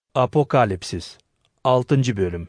Apokalipsis 6. bölüm.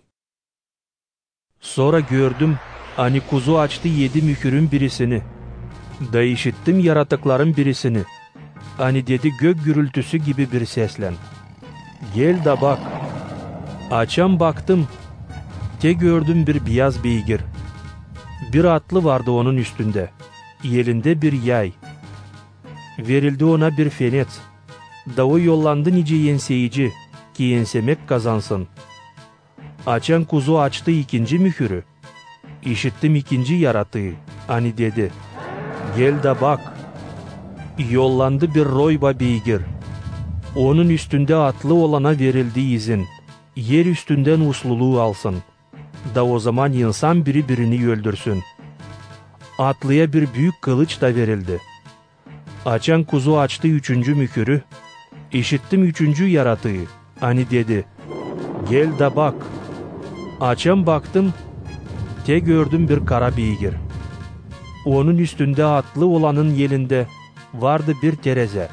Sonra gördüm, hani kuzu açtı 7 mühürün birisini. Da işittim yaratıkların birisini. Hani dedi gök gürültüsü gibi bir seslen. Gel da bak. Açan baktım, gördüm bir beyaz beygir. Bir atlı vardı onun üstünde. Elinde bir yay. Verildi ona bir fenet. Da o yollandı nice yenseyici, ki yensemek kazansın. Açan kuzu açtı 2. mühürü. İşittim 2. yaratığı, hani dedi. Gel de bak. Yollandı bir royba beygir. Onun üstünde atlı olana verildi izin. Yer üstünden usluluğu alsın. Da o zaman insan birini öldürsün. Atlıya bir büyük kılıç da verildi. Açan kuzu açtı 3. mühürü. İşittim 3. yaratığı, hani dedi. Gel de bak. Açan baktım, gördüm bir kara beygir. Onun üstünde atlı olanın elinde vardı bir tereze.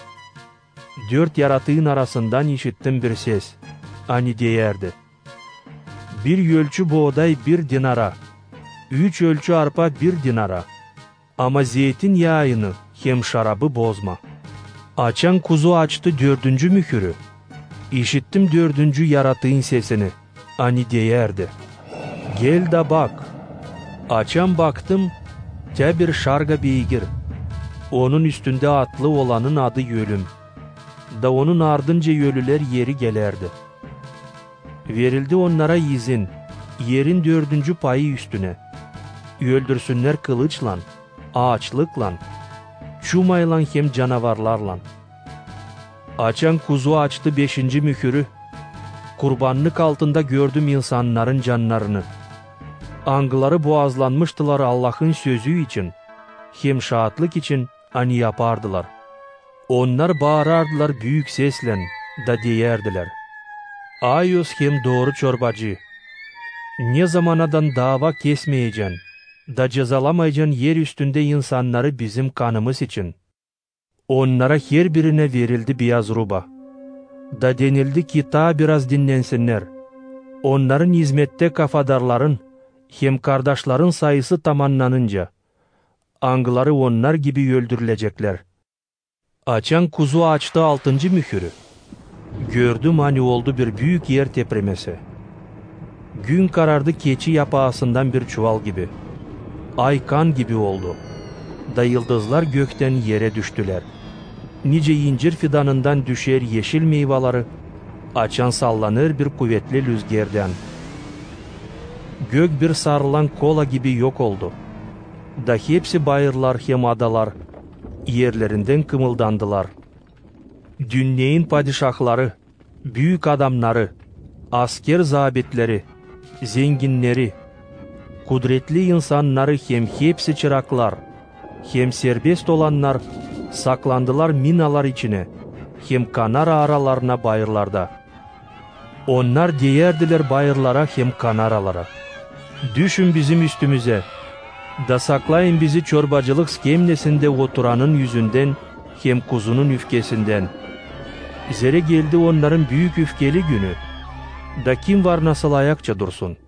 4 yaratığın arasından işittim bir ses, hani deyerdi. Bir ölçü buğday 1 dinara, 3 ölçü arpa 1 dinara. Ama zeytin yağını hem şarabı bozma. Açan kuzu açtı 4. mühürü. İşittim 4. yaratığın sesini, hani deyerdi. Gel de bak. Açan baktım, bir şarga beygir. Onun üstünde atlı olanın adı Ölüm. Da onun ardınca ölüler yeri gelerdi. Verildi onlara izin, yerin 4. payı üstüne. Öldürsünler kılıçla, ağaçlıkla, çumayla hem canavarlarla. Açan kuzu açtı 5. mühürü. Kurbanlık altında gördüm insanların canlarını. Angıları boğazlanmıştılar Allah'ın sözü için, hem şahatlık için hani yapardılar. Onlar bağırardılar büyük sesle, da deyerdiler. Ayos hem doğru çorbacı. Ne zamanadan dava kesmeyeceksin, da cezalamayacaksın yer üstünde insanları bizim kanımız için. Onlara her birine verildi beyaz ruba. Da denildi ki ta biraz dinlensinler. Onların hizmette kafadarların, hem kardeşlerin sayısı tamamlanınca, angıları onlar gibi öldürülecekler. Açan kuzu açtı 6. mühürü. Gördüm hani oldu bir büyük yer tepremesi. Gün karardı keçi yapağısından bir çuval gibi. Ay kan gibi oldu. Da yıldızlar gökten yere düştüler. Nice incir fidanından düşer yeşil meyveleri, açan sallanır bir kuvvetli rüzgardan. Gök bir sarılan kola gibi yok oldu. Da hepsi bayırlar hem adalar, yerlerinden kımıldandılar. Dünyeğin padişahları, büyük adamları, asker zabitleri, zenginleri, kudretli insanları hem hepsi çıraklar, hem serbest olanlar saklandılar minalar içine, hem kanar aralarına bayırlarda. Onlar deyerdiler bayırlara hem kanaralara. Düşün bizim üstümüze, da saklayın bizi çorbacılık skemnesinde oturanın yüzünden hem kuzunun üfkesinden. Zere geldi onların büyük üfkeli günü. Da kim var nasıl ayakça dursun?